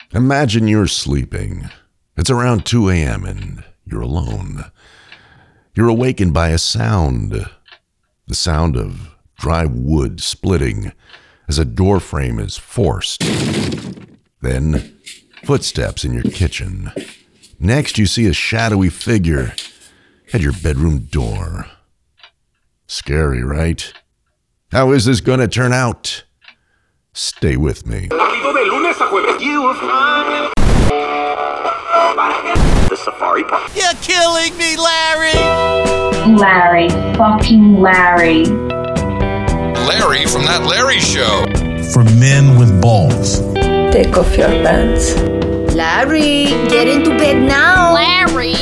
Imagine you're sleeping. It's around 2 a.m. and you're alone. You're awakened by a sound. The sound of dry wood splitting as a door frame is forced. Then, footsteps in your kitchen. Next, you see a shadowy figure at your bedroom door. Scary, right? How is this gonna turn out? Stay with me. The Safari Park. You're killing me, Larry! Larry. Fucking Larry. Larry from That Larry Show. For men with balls. Take off your pants. Larry, get into bed now. Larry.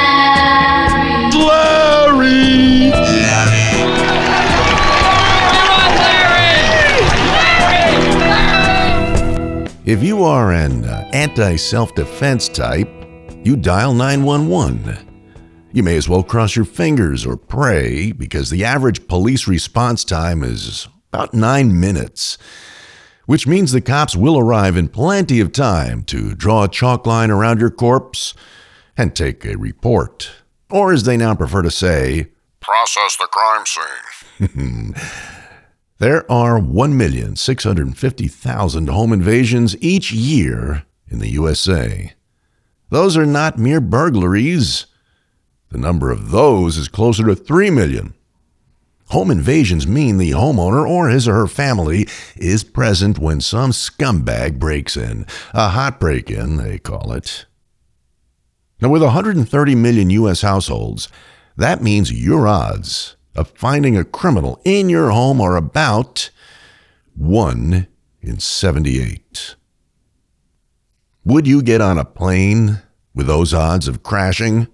If you are an anti-self-defense type, you dial 911. You may as well cross your fingers or pray because the average police response time is about 9 minutes, which means the cops will arrive in plenty of time to draw a chalk line around your corpse and take a report. Or as they now prefer to say, Process the crime scene. There are 1,650,000 home invasions each year in the USA. Those are not mere burglaries. The number of those is closer to 3 million. Home invasions mean the homeowner or his or her family is present when some scumbag breaks in. A hot break-in, they call it. Now, with 130 million U.S. households, that means your odds of finding a criminal in your home are about 1 in 78. Would you get on a plane with those odds of crashing?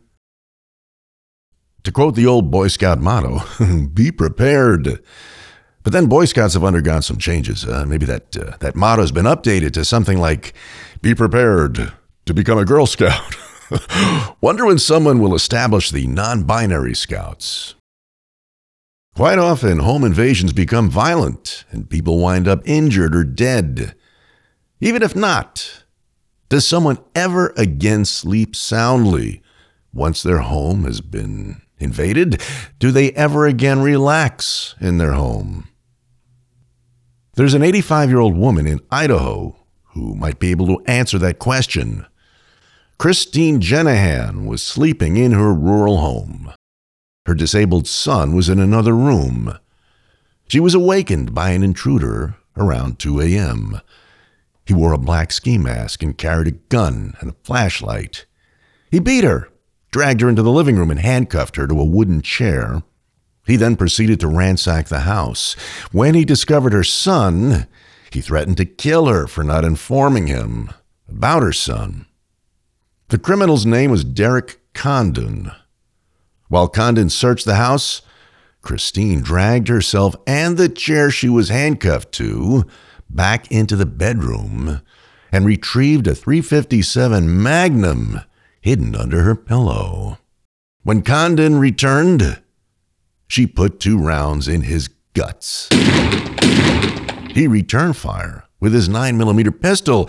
To quote the old Boy Scout motto, be prepared. But then Boy Scouts have undergone some changes. Maybe that motto has been updated to something like, be prepared to become a Girl Scout. Wonder when someone will establish the non-binary Scouts. Quite often, home invasions become violent and people wind up injured or dead. Even if not, does someone ever again sleep soundly once their home has been invaded? Do they ever again relax in their home? There's an 85-year-old woman in Idaho who might be able to answer that question. Christine Jenahan was sleeping in her rural home. Her disabled son was in another room. She was awakened by an intruder around 2 a.m. He wore a black ski mask and carried a gun and a flashlight. He beat her, dragged her into the living room and handcuffed her to a wooden chair. He then proceeded to ransack the house. When he discovered her son, he threatened to kill her for not informing him about her son. The criminal's name was Derek Condon. While Condon searched the house, Christine dragged herself and the chair she was handcuffed to back into the bedroom and retrieved a .357 Magnum hidden under her pillow. When Condon returned, she put 2 rounds in his guts. He returned fire with his 9mm pistol,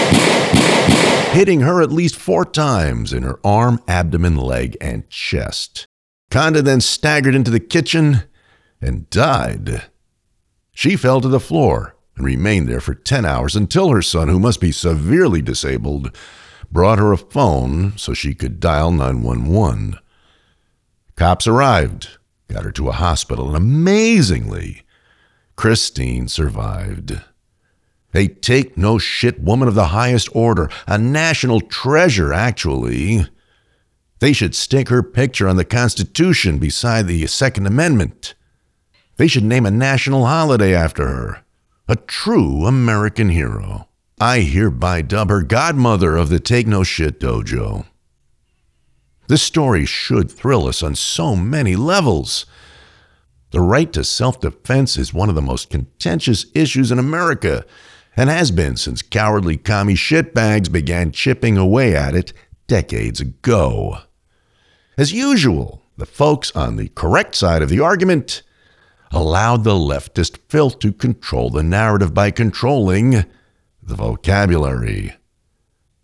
hitting her at least 4 times in her arm, abdomen, leg, and chest. Condon then staggered into the kitchen and died. She fell to the floor and remained there for 10 hours until her son, who must be severely disabled, brought her a phone so she could dial 911. Cops arrived, got her to a hospital, and amazingly, Christine survived. A take-no-shit woman of the highest order, a national treasure, actually. They should stick her picture on the Constitution beside the Second Amendment. They should name a national holiday after her. A true American hero. I hereby dub her godmother of the Take No Shit Dojo. This story should thrill us on so many levels. The right to self-defense is one of the most contentious issues in America, and has been since cowardly commie shitbags began chipping away at it decades ago. As usual, the folks on the correct side of the argument allowed the leftist filth to control the narrative by controlling the vocabulary.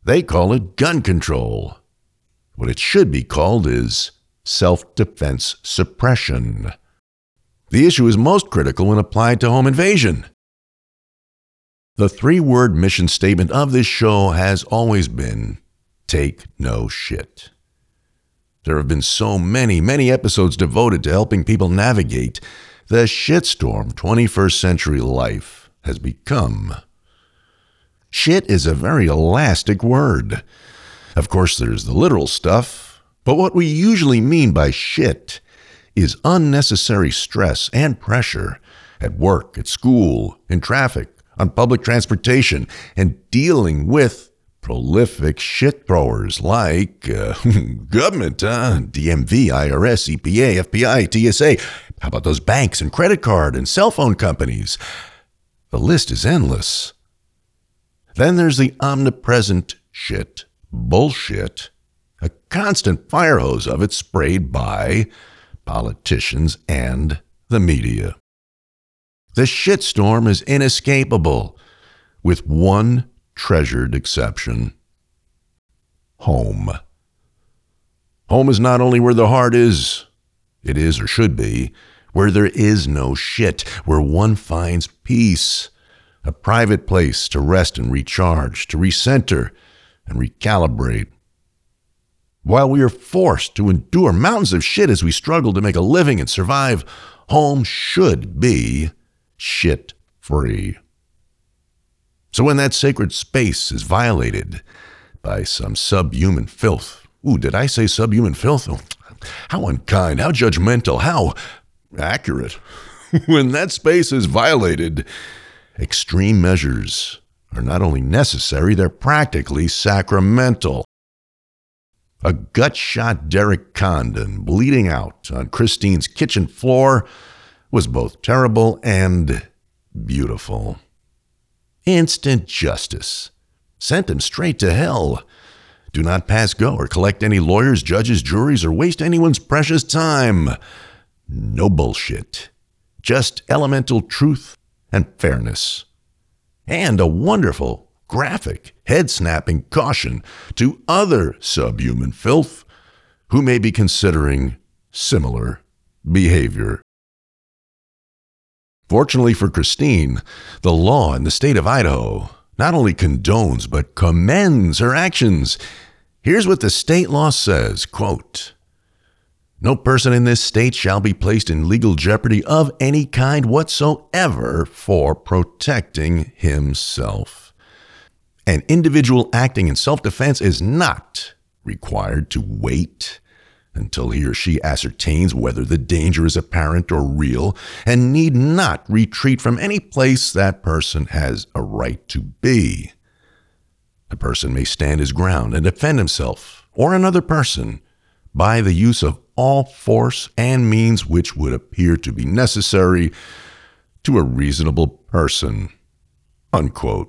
They call it gun control. What it should be called is self-defense suppression. The issue is most critical when applied to home invasion. The 3-word mission statement of this show has always been, take no shit. There have been so many episodes devoted to helping people navigate the shitstorm 21st century life has become. Shit is a very elastic word. Of course, there's the literal stuff, but what we usually mean by shit is unnecessary stress and pressure at work, at school, in traffic, on public transportation, and dealing with prolific shit throwers like government, DMV, IRS, EPA, FBI, TSA. How about those banks and credit card and cell phone companies? The list is endless. Then there's the omnipresent shit, bullshit, a constant fire hose of it sprayed by politicians and the media. The shitstorm is inescapable, with one treasured exception: home. Home is not only where the heart is, it is or should be, where there is no shit, where one finds peace, a private place to rest and recharge, to recenter and recalibrate. While we are forced to endure mountains of shit as we struggle to make a living and survive, home should be shit-free. So when that sacred space is violated by some subhuman filth, did I say subhuman filth? Oh, how unkind, how judgmental, how accurate. When that space is violated, extreme measures are not only necessary, they're practically sacramental. A gut-shot Derek Condon bleeding out on Christine's kitchen floor was both terrible and beautiful. Instant justice. Sent him straight to hell. Do not pass go or collect any lawyers, judges, juries, or waste anyone's precious time. No bullshit. Just elemental truth and fairness. And a wonderful, graphic, head-snapping caution to other subhuman filth who may be considering similar behavior. Fortunately for Christine, the law in the state of Idaho not only condones but commends her actions. Here's what the state law says, quote, "No person in this state shall be placed in legal jeopardy of any kind whatsoever for protecting himself. An individual acting in self-defense is not required to wait until he or she ascertains whether the danger is apparent or real, and need not retreat from any place that person has a right to be. A person may stand his ground and defend himself or another person by the use of all force and means which would appear to be necessary to a reasonable person." Unquote.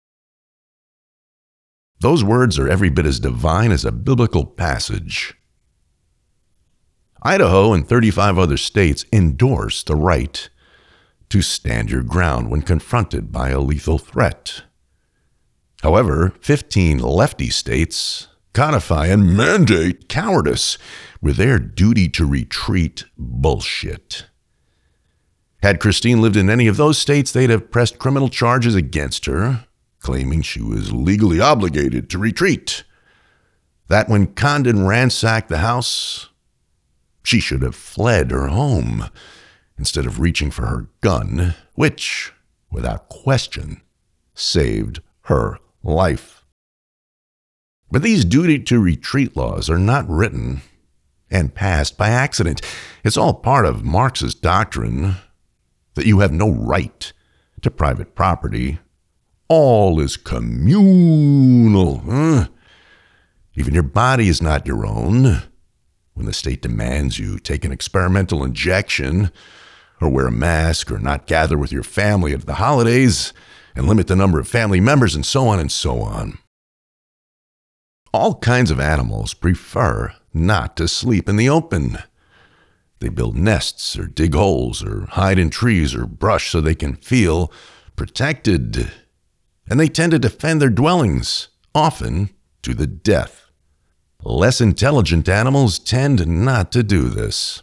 Those words are every bit as divine as a biblical passage. Idaho and 35 other states endorse the right to stand your ground when confronted by a lethal threat. However, 15 lefty states codify and mandate cowardice with their duty to retreat bullshit. Had Christine lived in any of those states, they'd have pressed criminal charges against her, claiming she was legally obligated to retreat. That when Condon ransacked the house, she should have fled her home instead of reaching for her gun, which, without question, saved her life. But these duty to retreat laws are not written and passed by accident. It's all part of Marx's doctrine that you have no right to private property. All is communal. Even your body is not your own. When the state demands you take an experimental injection, or wear a mask, or not gather with your family at the holidays, and limit the number of family members, and so on and so on. All kinds of animals prefer not to sleep in the open. They build nests, or dig holes, or hide in trees, or brush so they can feel protected. And they tend to defend their dwellings, often to the death. Less intelligent animals tend not to do this.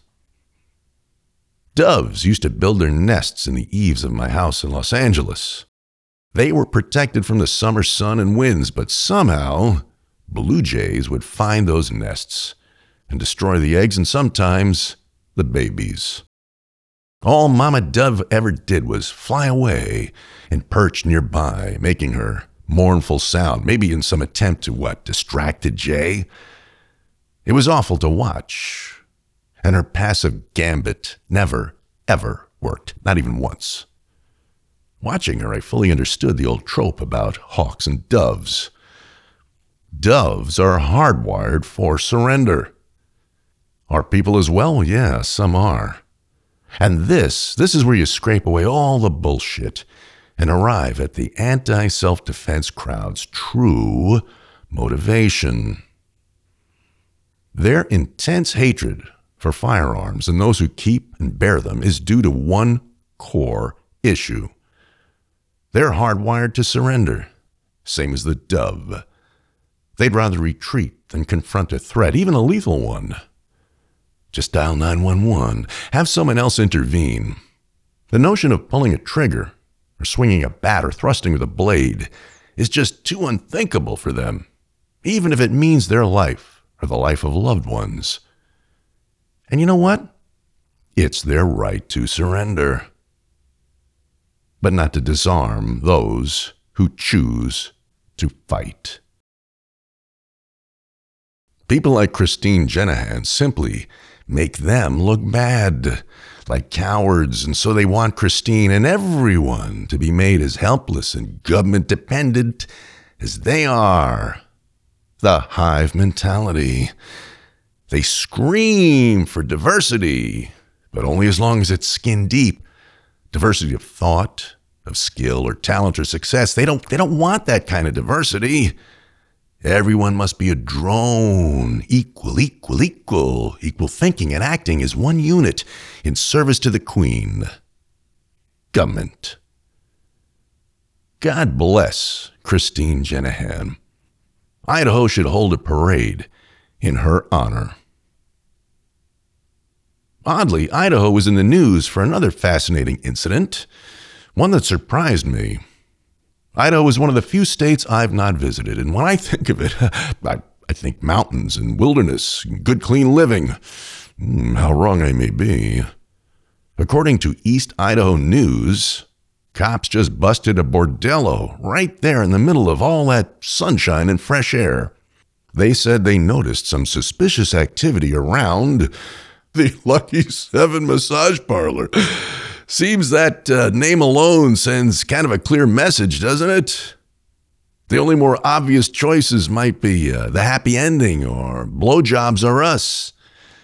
Doves used to build their nests in the eaves of my house in Los Angeles. They were protected from the summer sun and winds, but somehow blue jays would find those nests and destroy the eggs and sometimes the babies. All Mama Dove ever did was fly away and perch nearby, making her mournful sound, maybe in some attempt to, distract the jay? It was awful to watch, and her passive gambit never, ever worked, not even once. Watching her, I fully understood the old trope about hawks and doves. Doves are hardwired for surrender. Are people as well? Yeah, some are. And this is where you scrape away all the bullshit and arrive at the anti-self-defense crowd's true motivation. Their intense hatred for firearms and those who keep and bear them is due to one core issue. They're hardwired to surrender, same as the dove. They'd rather retreat than confront a threat, even a lethal one. Just dial 911, have someone else intervene. The notion of pulling a trigger, or swinging a bat, or thrusting with a blade is just too unthinkable for them, even if it means their life or the life of loved ones. And you know what? It's their right to surrender, but not to disarm those who choose to fight. People like Christine Jennahan simply make them look bad, like cowards, and so they want Christine and everyone to be made as helpless and government-dependent as they are. The hive mentality. They scream for diversity, but only as long as it's skin deep. Diversity of thought, of skill, or talent, or success. They don't want that kind of diversity. Everyone must be a drone, equal thinking and acting as one unit in service to the queen. Government. God bless Christine Jennahan. Idaho should hold a parade in her honor. Oddly, Idaho was in the news for another fascinating incident, one that surprised me. Idaho is one of the few states I've not visited, and when I think of it, I think mountains and wilderness, good clean living. How wrong I may be. According to East Idaho News, cops just busted a bordello right there in the middle of all that sunshine and fresh air. They said they noticed some suspicious activity around the Lucky 7 massage parlor. Seems that name alone sends kind of a clear message, doesn't it? The only more obvious choices might be The Happy Ending or Blowjobs Are Us.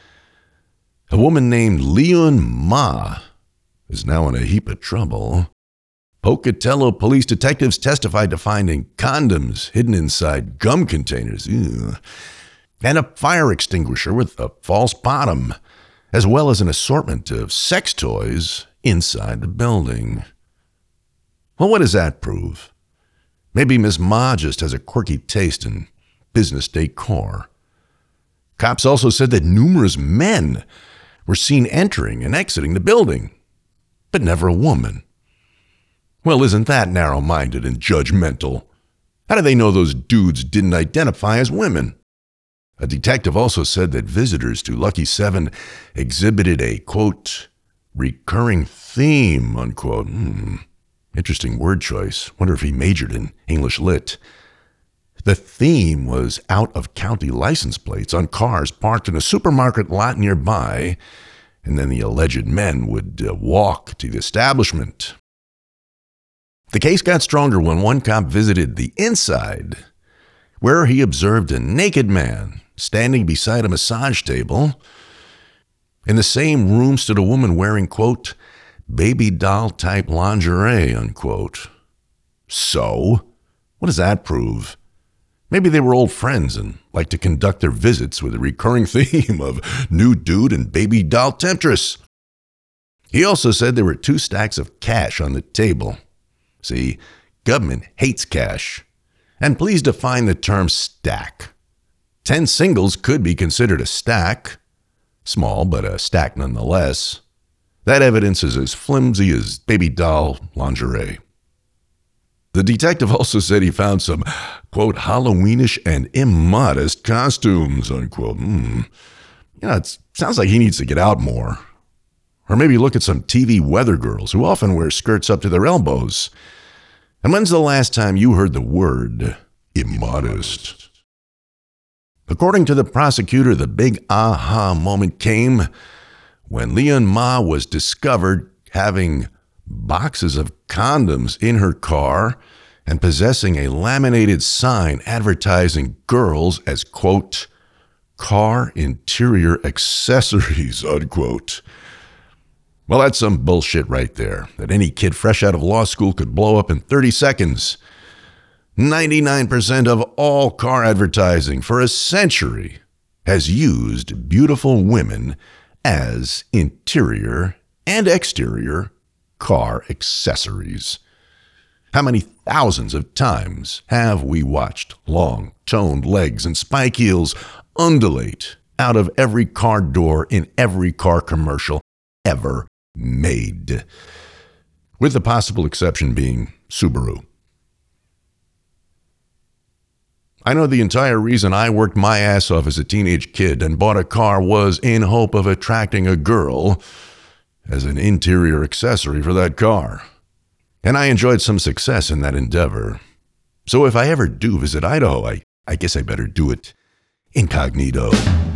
A woman named Leon Ma is now in a heap of trouble. Pocatello police detectives testified to finding condoms hidden inside gum containers, and a fire extinguisher with a false bottom, as well as an assortment of sex toys inside the building. Well, what does that prove? Maybe Ms. Ma just has a quirky taste in business decor. Cops also said that numerous men were seen entering and exiting the building, but never a woman. Well, isn't that narrow-minded and judgmental? How do they know those dudes didn't identify as women? A detective also said that visitors to Lucky 7 exhibited a, quote, recurring theme, unquote. Interesting word choice. Wonder if he majored in English Lit. The theme was out-of-county license plates on cars parked in a supermarket lot nearby, and then the alleged men would walk to the establishment. The case got stronger when one cop visited the inside, where he observed a naked man standing beside a massage table. In the same room stood a woman wearing, quote, baby doll type lingerie, unquote. So, what does that prove? Maybe they were old friends and liked to conduct their visits with a recurring theme of nude dude and baby doll temptress. He also said there were 2 stacks of cash on the table. See, government hates cash, And please define the term stack. 10 singles could be considered a stack. Small, but a stack nonetheless. That evidence is as flimsy as baby doll lingerie. The detective also said he found some, quote, Halloweenish and immodest costumes, unquote. It sounds like he needs to get out more. Or maybe look at some TV weather girls who often wear skirts up to their elbows. And when's the last time you heard the word immodest? According to the prosecutor, the big aha moment came when Leon Ma was discovered having boxes of condoms in her car and possessing a laminated sign advertising girls as, quote, car interior accessories, unquote. Well, that's some bullshit right there, that any kid fresh out of law school could blow up in 30 seconds. 99% of all car advertising for a century has used beautiful women as interior and exterior car accessories. How many thousands of times have we watched long, toned legs and spike heels undulate out of every car door in every car commercial ever made? With the possible exception being Subaru. I know the entire reason I worked my ass off as a teenage kid and bought a car was in hope of attracting a girl as an interior accessory for that car. And I enjoyed some success in that endeavor. So if I ever do visit Idaho, I guess I better do it incognito.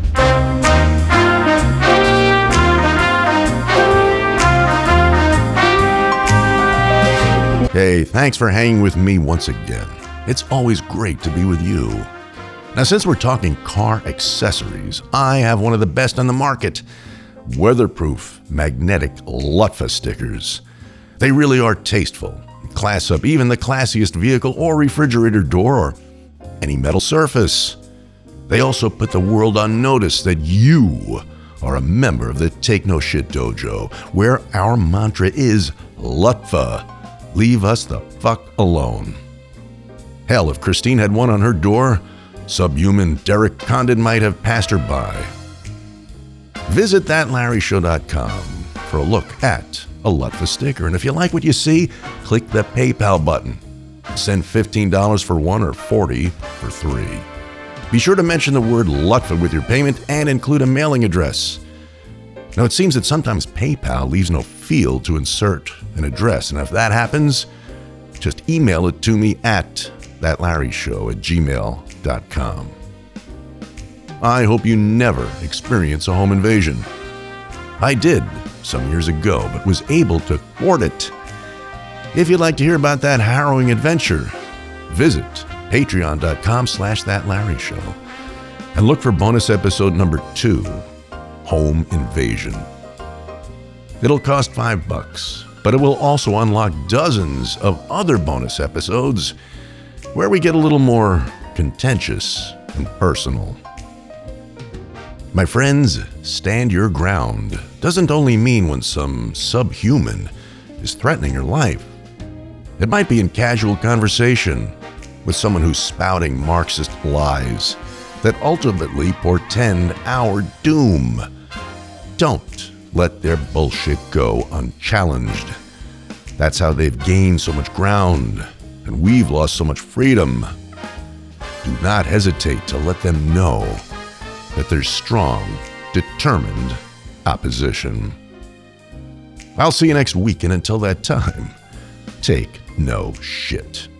Hey, thanks for hanging with me once again. It's always great to be with you. Now, since we're talking car accessories, I have one of the best on the market. Weatherproof magnetic Lutfa stickers. They really are tasteful. Class up even the classiest vehicle or refrigerator door or any metal surface. They also put the world on notice that you are a member of the Take No Shit Dojo, where our mantra is Lutfa. Leave us the fuck alone. Hell, if Christine had one on her door, subhuman Derek Condon might have passed her by. Visit thatlarryshow.com for a look at a Lutfa sticker. And if you like what you see, click the PayPal button. Send $15 for one or $40 for three. Be sure to mention the word Lutfa with your payment and include a mailing address. Now, it seems that sometimes PayPal leaves no field to insert an address. And if that happens, just email it to me at thatlarryshow@gmail.com. I hope you never experience a home invasion. I did some years ago, but was able to thwart it. If you'd like to hear about that harrowing adventure, visit patreon.com/thatlarryshow and look for bonus episode number 2, Home Invasion. It'll cost $5, but it will also unlock dozens of other bonus episodes where we get a little more contentious and personal. My friends, stand your ground doesn't only mean when some subhuman is threatening your life. It might be in casual conversation with someone who's spouting Marxist lies that ultimately portend our doom. Don't let their bullshit go unchallenged. That's how they've gained so much ground, and we've lost so much freedom. Do not hesitate to let them know that there's strong, determined opposition. I'll see you next week, and until that time, take no shit.